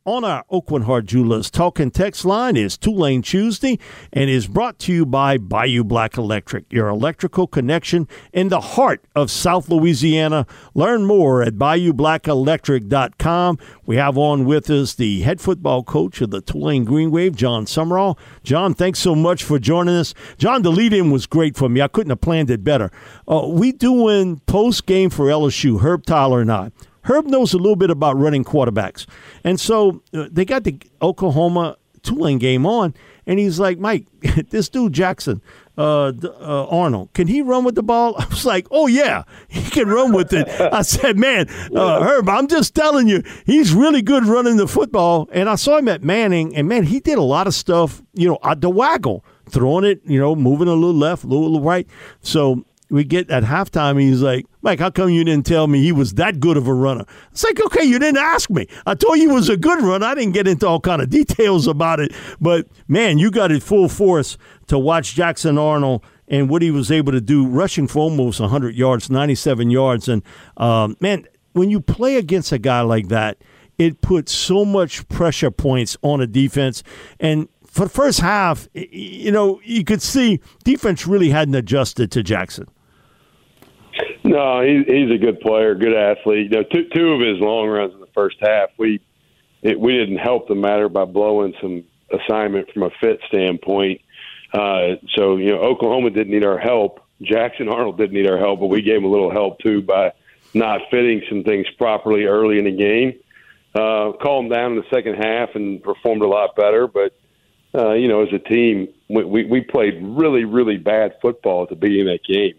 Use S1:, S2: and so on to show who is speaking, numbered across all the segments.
S1: on our Oakland Heart Jewelers Talk and Text line is Tulane Tuesday and is brought to you by Bayou Black Electric, your electrical connection in the heart of South Louisiana. Learn more at BayouBlackElectric.com. We have on with us the head football coach of the Tulane Green Wave, John Summerall. John, thanks so much for joining us. John, the lead-in was great for me. I couldn't have planned it better. We doing post-game for LSU, Herb Tyler and I. Herb knows a little bit about running quarterbacks. And so they got the Oklahoma-Tulane game on, and he's like, Mike, this dude Jackson Arnold, can he run with the ball? I was like, oh, yeah, he can run with it. I said, man, Herb, I'm just telling you, he's really good running the football. And I saw him at Manning, and, man, he did a lot of stuff, at the waggle, throwing it, moving a little left, a little right. So we get at halftime, he's like, Mike, how come you didn't tell me he was that good of a runner? It's like, okay, you didn't ask me. I told you he was a good runner. I didn't get into all kind of details about it. But, man, you got it full force to watch Jackson Arnold and what he was able to do, rushing for almost 100 yards, 97 yards. And, man, when you play against a guy like that, it puts so much pressure points on a defense. And for the first half, you could see defense really hadn't adjusted to Jackson.
S2: No, he's a good player, good athlete. Two of his long runs in the first half, we didn't help the matter by blowing some assignment from a fit standpoint. So Oklahoma didn't need our help. Jackson Arnold didn't need our help, but we gave him a little help too by not fitting some things properly early in the game. Calmed down in the second half and performed a lot better. But as a team, we played really, really bad football at the beginning of that game.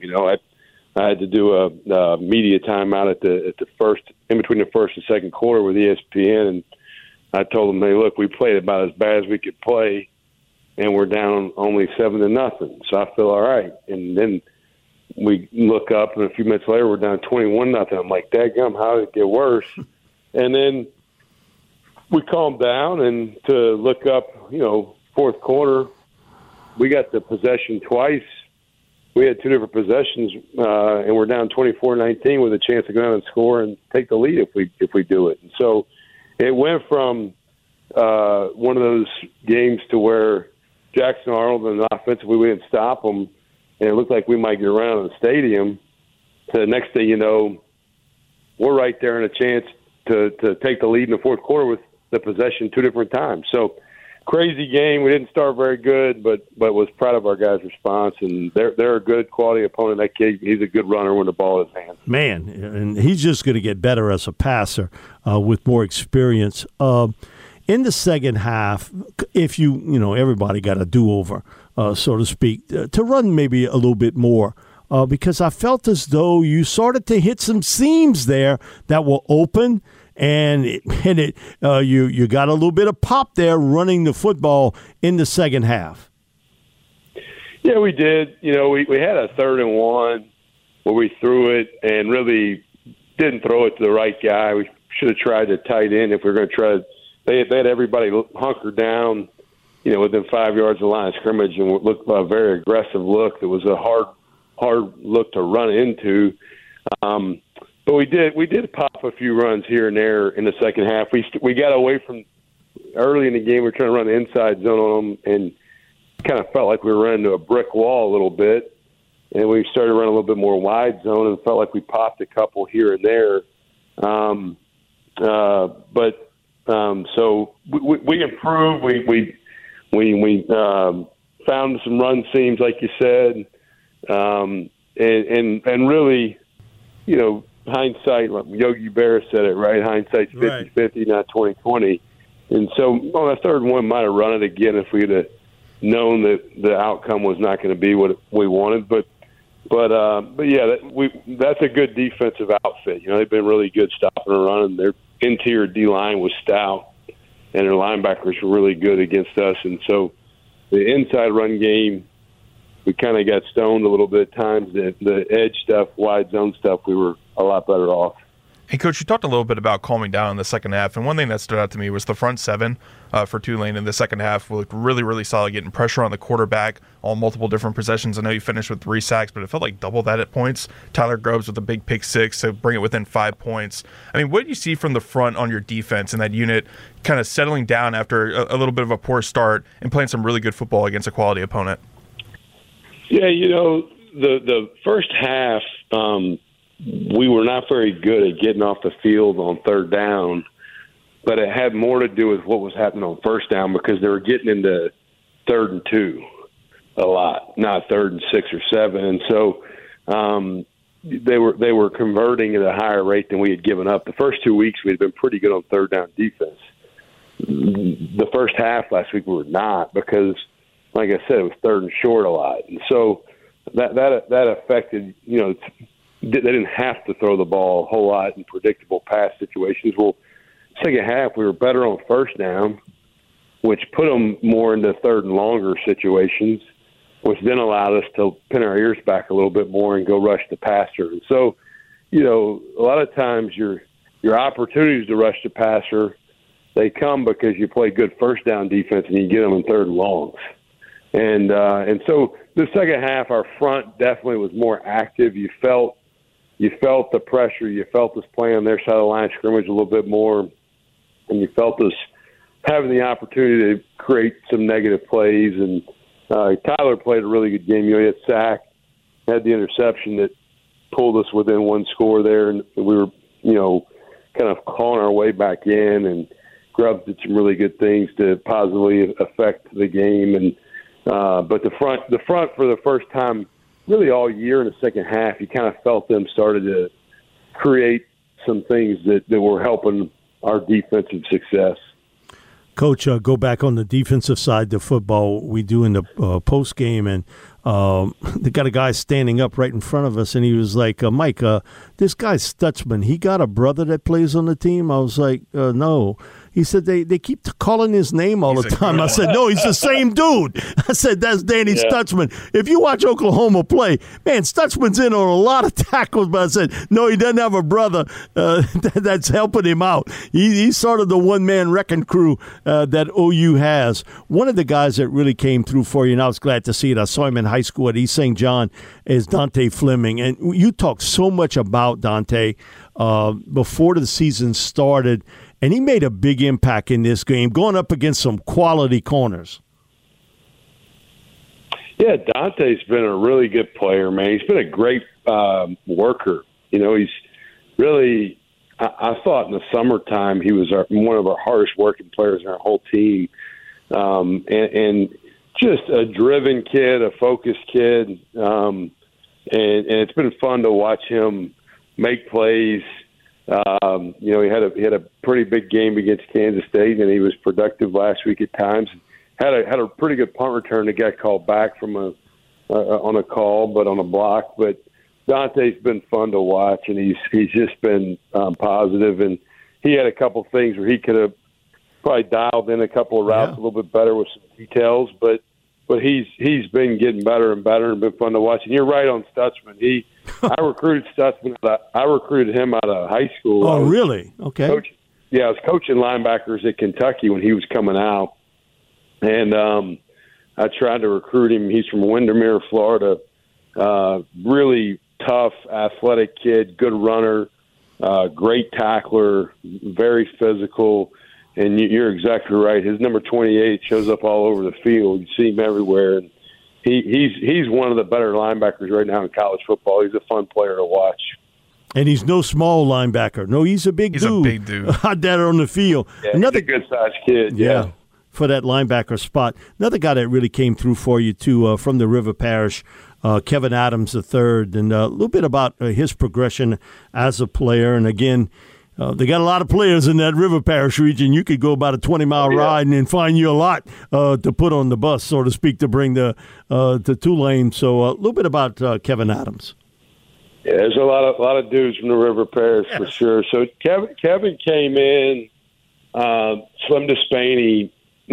S2: I had to do a media timeout at the first, in between the first and second quarter with ESPN, and I told them, "Hey, look, we played about as bad as we could play, and we're down only 7-0, so I feel all right." And then we look up, and a few minutes later, we're down 21-0. I'm like, "Dadgum, how did it get worse?" And then we calmed down, and to look up, fourth quarter, we got the possession twice. We had two different possessions, and we're down 24-19 with a chance to go down and score and take the lead if we do it. And so it went from one of those games to where Jackson Arnold and offensively we didn't stop them, and it looked like we might get around in the stadium. To the next thing you know, we're right there in a chance to take the lead in the fourth quarter with the possession two different times. So crazy game. We didn't start very good, but was proud of our guys' response. And they're a good quality opponent. That kid, he's a good runner when the ball is in his hands.
S1: Man, and he's just going to get better as a passer with more experience. In the second half, if everybody got a do-over, so to speak, to run maybe a little bit more, because I felt as though you started to hit some seams there that were open. And you got a little bit of pop there running the football in the second half.
S2: Yeah, we did. We had a 3rd and 1 where we threw it and really didn't throw it to the right guy. We should have tried to tight end if we were going to try. They had everybody hunkered down, within 5 yards of the line of scrimmage, and looked a very aggressive look. It was a hard look to run into. But we did pop a few runs here and there in the second half. We got away from early in the game. We were trying to run the inside zone on them, and kind of felt like we were running into a brick wall a little bit. And we started running a little bit more wide zone, and felt like we popped a couple here and there. So we improved. We found some run seams, like you said, and really, hindsight, like Yogi Berra said it, right? Hindsight's 50-50, not 20-20. And so on that 3rd one, might have run it again if we'd have known that the outcome was not going to be what we wanted. But yeah, that's a good defensive outfit. They've been really good stopping and running. Their interior D-line was stout, and their linebackers were really good against us. And so the inside run game, we kind of got stoned a little bit at times. The edge stuff, wide zone stuff, we were a lot better off.
S3: Hey, Coach, you talked a little bit about calming down in the second half, and one thing that stood out to me was the front seven for Tulane in the second half looked really, really solid, getting pressure on the quarterback on multiple different possessions. I know you finished with 3 sacks, but it felt like double that at points. Tyler Grubbs with a big pick 6 to bring it within 5 points. I mean, what did you see from the front on your defense and that unit kind of settling down after a little bit of a poor start and playing some really good football against a quality opponent?
S2: Yeah, the first half, we were not very good at getting off the field on third down, but it had more to do with what was happening on first down because they were getting into 3rd and 2 a lot, not 3rd and 6 or 7. And so they were converting at a higher rate than we had given up. The first 2 weeks we had been pretty good on third down defense. The first half last week we were not because, like I said, it was 3rd and short a lot. And so that affected, they didn't have to throw the ball a whole lot in predictable pass situations. Well, second half, we were better on first down, which put them more into 3rd and longer situations, which then allowed us to pin our ears back a little bit more and go rush the passer. And so, a lot of times your opportunities to rush the passer, they come because you play good first down defense and you get them in 3rd and longs. And so the second half, our front definitely was more active. You felt the pressure. You felt us playing on their side of the line of scrimmage a little bit more, and you felt us having the opportunity to create some negative plays. And Tyler played a really good game. He had sack, had the interception that pulled us within 1 score there, and we were, kind of clawing our way back in. And Grubbs did some really good things to positively affect the game. And but the front for the first time really all year in the second half, you kind of felt them started to create some things that were helping our defensive success.
S1: Coach, go back on the defensive side of football. We do in the post game, and they got a guy standing up right in front of us, and he was like, Mike, this guy's Stutzman. He got a brother that plays on the team? I was like, no. He said they keep calling his name all the time. I said, no, he's the same dude. I said, that's Danny Stutzman. If you watch Oklahoma play, man, Stutzman's in on a lot of tackles. But I said, no, he doesn't have a brother that's helping him out. He's sort of the one-man wrecking crew that OU has. One of the guys that really came through for you, and I was glad to see it, I saw him in high school at East St. John, is Dante Fleming. And you talked so much about Dante before the season started. And he made a big impact in this game, going up against some quality corners.
S2: Yeah, Dante's been a really good player, man. He's been a great worker. He's really – I thought in the summertime he was one of our hardest working players in our whole team. And just a driven kid, a focused kid. And it's been fun to watch him make plays. He had a pretty big game against Kansas State, and he was productive last week at times. Had a pretty good punt return that got called back from on a call, but on a block. But Dante's been fun to watch, and he's just been positive. And he had a couple things where he could have probably dialed in a couple of routes a little bit better with some details, but he's been getting better and better and been fun to watch. And you're right on Stutzman. I recruited Stutzman. I recruited him out of high school.
S1: Oh, really? Okay.
S2: I was coaching linebackers at Kentucky when he was coming out, and I tried to recruit him. He's from Windermere, Florida. Really tough, athletic kid, good runner, great tackler, very physical. And you're exactly right. His number 28 shows up all over the field. You see him everywhere. And he's one of the better linebackers right now in college football. He's a fun player to watch. And
S1: he's no small linebacker. No, he's a big dude.
S3: He's a big dude.
S1: Out there on the field.
S2: Yeah, he's a good-sized kid, yeah.
S1: For that linebacker spot. Another guy that really came through for you, too, from the River Parish, Kevin Adams III, and a little bit about his progression as a player. And, again, they got a lot of players in that River Parish region. You could go about a 20-mile ride and find you a lot to put on the bus, so to speak, to bring to Tulane. So a little bit about Kevin Adams.
S2: Yeah, there's a lot of dudes from the River Parish for sure. So Kevin came in. Slim Despaney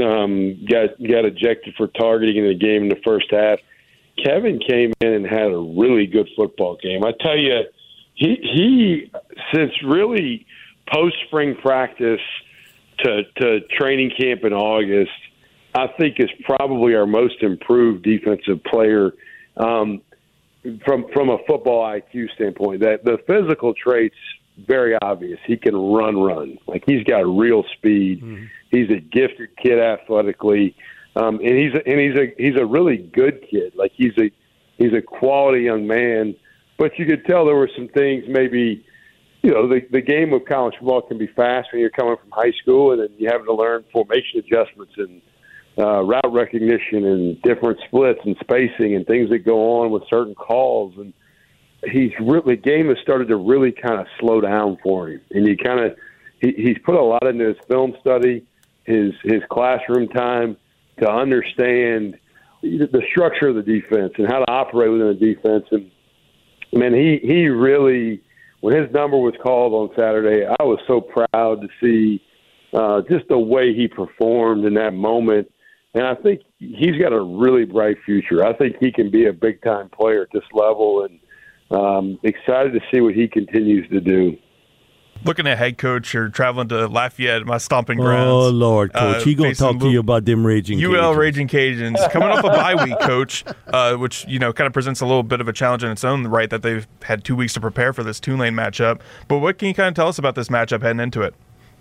S2: got ejected for targeting in the game in the first half. Kevin came in and had a really good football game. I tell you, he since really post spring practice to training camp in August, I think is probably our most improved defensive player from a football IQ standpoint. That the physical traits very obvious. He can run. Like, he's got real speed. Mm-hmm. He's a gifted kid athletically, and he's a really good kid. Like, he's a quality young man. But you could tell there were some things maybe. The game of college football can be fast when you're coming from high school, and then you have to learn formation adjustments and route recognition and different splits and spacing and things that go on with certain calls. And the game has started to really kind of slow down for him. And he's put a lot into his film study, his classroom time to understand the structure of the defense and how to operate within the defense. And man, he really. When his number was called on Saturday, I was so proud to see just the way he performed in that moment. And I think he's got a really bright future. I think he can be a big-time player at this level, and excited to see what he continues to do.
S3: Looking at head coach, you're traveling to Lafayette, my stomping grounds.
S1: Oh, Lord, Coach. He's going to talk to you about them Raging Cajuns.
S3: UL Raging Cajuns. Coming off a bye week, Coach, which, kind of presents a little bit of a challenge in its own right that they've had 2 weeks to prepare for this Tulane matchup. But what can you kind of tell us about this matchup heading into it?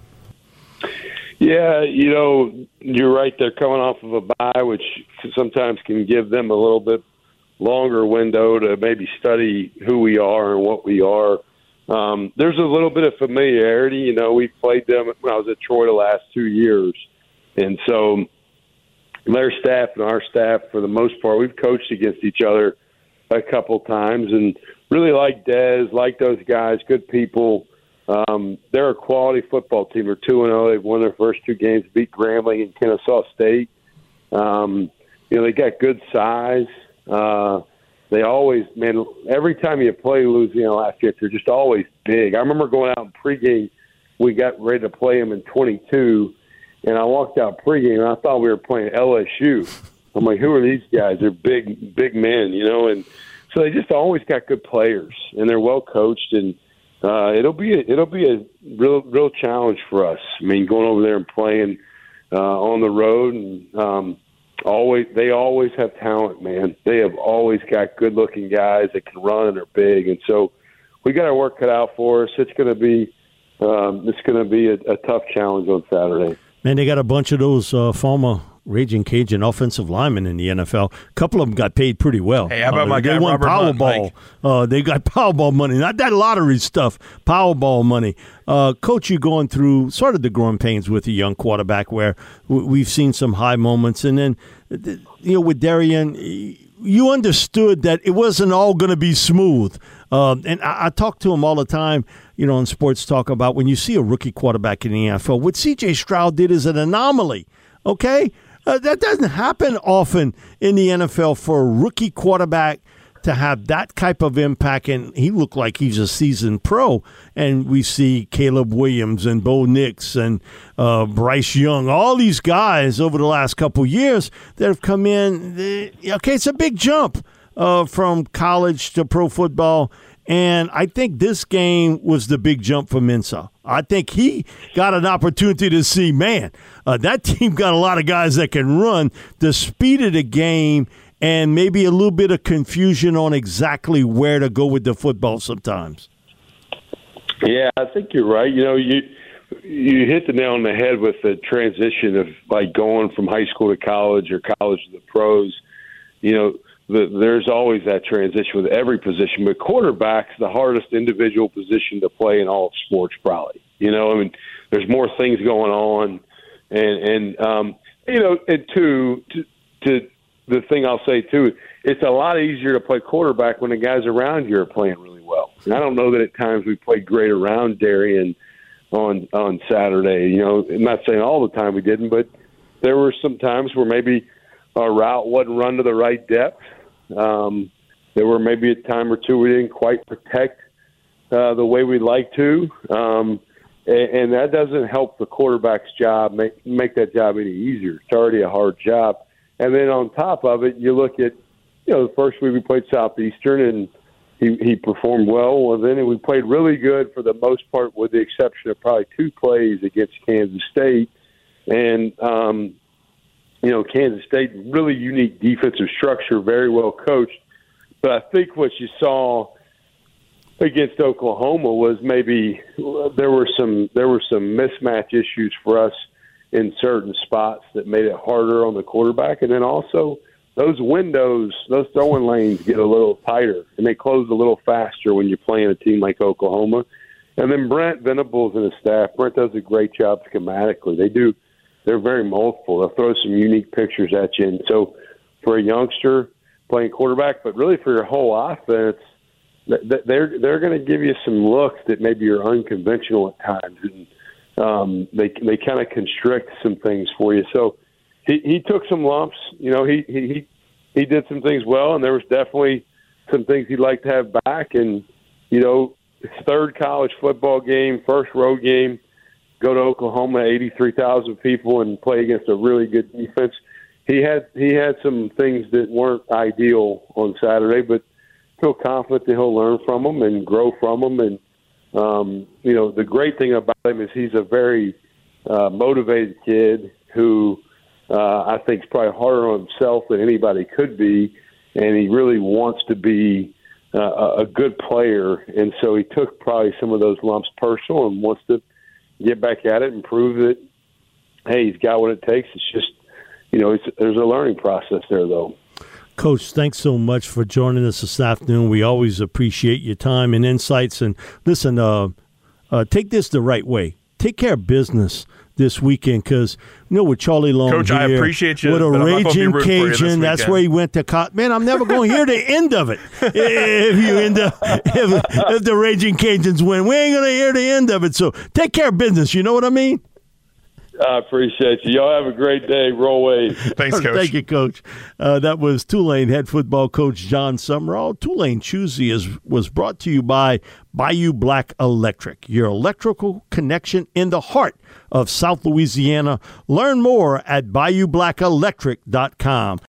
S2: Yeah, you're right. They're coming off of a bye, which sometimes can give them a little bit longer window to maybe study who we are and what we are. There's a little bit of familiarity. We played them when I was at Troy the last 2 years. And so their staff and our staff, for the most part, we've coached against each other a couple times and really like Dez, like those guys, good people. They're a quality football team. They're 2-0. They've won their first 2 games, beat Grambling and Kennesaw State. They got good size. They always, every time you play Louisiana Lafayette, they're just always big. I remember going out in pregame. We got ready to play them in 22, and I walked out pregame, and I thought we were playing LSU. I'm like, who are these guys? They're big men, and so they just always got good players, and they're well coached, and it'll be a real challenge for us. Going over there and playing on the road, and they always have talent, man. They have always got good-looking guys that can run and are big, and so we got our work cut out for us. It's going to be a tough challenge on Saturday.
S1: Man, they got a bunch of those former Raging Cajun offensive linemen in the NFL. A couple of them got paid pretty well.
S3: Hey, how about my guy Robert Hunt?
S1: They got Powerball money, not that lottery stuff. Powerball money. Coach, you're going through sort of the growing pains with a young quarterback, where we've seen some high moments, and then with Darian, you understood that it wasn't all going to be smooth. And I talk to him all the time, in sports talk about when you see a rookie quarterback in the NFL. What C.J. Stroud did is an anomaly. Okay. That doesn't happen often in the NFL for a rookie quarterback to have that type of impact, and he looked like he's a seasoned pro. And we see Caleb Williams and Bo Nix and Bryce Young, all these guys over the last couple years that have come in. It's a big jump from college to pro football. And I think this game was the big jump for Mensah. I think he got an opportunity to see, that team got a lot of guys that can run. The speed of the game and maybe a little bit of confusion on exactly where to go with the football sometimes.
S2: Yeah, I think you're right. You hit the nail on the head with the transition of like going from high school to college or college to the pros. There's always that transition with every position, but quarterback's the hardest individual position to play in all sports, probably. There's more things going on, and the thing I'll say too, it's a lot easier to play quarterback when the guys around you are playing really well. And I don't know that at times we played great around Darian on Saturday. I'm not saying all the time we didn't, but there were some times where maybe our route wasn't run to the right depth. There were maybe a time or two we didn't quite protect the way we'd like to, and that doesn't help the quarterback's job make that job any easier. It's already a hard job. And then on top of it, you look at the first week we played Southeastern, and he performed well. Well, then we played really good for the most part, with the exception of probably 2 plays against Kansas State. And, Kansas State, really unique defensive structure, very well coached. But I think what you saw against Oklahoma was maybe there were some mismatch issues for us in certain spots that made it harder on the quarterback. And then also those windows, those throwing lanes get a little tighter, and they close a little faster when you're playing a team like Oklahoma. And then Brent Venables and his staff, Brent does a great job schematically. They're very multiple. They'll throw some unique pictures at you. And so for a youngster playing quarterback, but really for your whole offense, they're going to give you some looks that maybe are unconventional at times. And they kind of constrict some things for you. So he took some lumps. He did some things well, and there was definitely some things he'd like to have back. And, his 3rd college football game, 1st road game, go to Oklahoma, 83,000 people, and play against a really good defense. He had some things that weren't ideal on Saturday, but feel confident that he'll learn from them and grow from them. And, the great thing about him is he's a very motivated kid who I think is probably harder on himself than anybody could be, and he really wants to be a good player. And so he took probably some of those lumps personal and wants to get back at it and prove that, hey, he's got what it takes. It's just, there's a learning process there, though.
S1: Coach, thanks so much for joining us this afternoon. We always appreciate your time and insights. And listen, take this the right way. Take care of business this weekend, because with Charlie Long
S3: Coach,
S1: here,
S3: I appreciate you,
S1: with a Raging Cajun, that's where he went to man, I'm never going to hear the end of it. If the Raging Cajuns win, we ain't going to hear the end of it. So take care of business. You know what I mean?
S2: I appreciate you. Y'all have a great day. Roll Wade.
S3: Thanks, Coach.
S1: Thank you, Coach. That was Tulane head football coach Jon Sumrall. Tulane Tuesday was brought to you by Bayou Black Electric, your electrical connection in the heart of South Louisiana. Learn more at BayouBlackElectric.com.